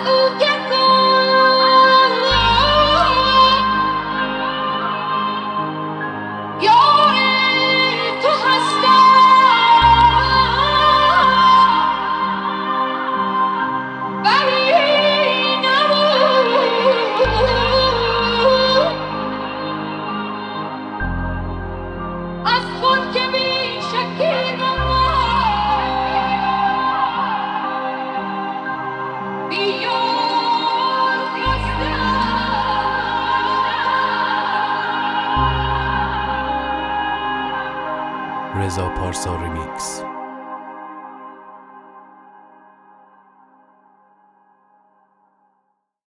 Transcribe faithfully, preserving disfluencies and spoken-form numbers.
او که یار تو هستم ولی نبود از خود که بی شکی رضا پارسا ریمیکس.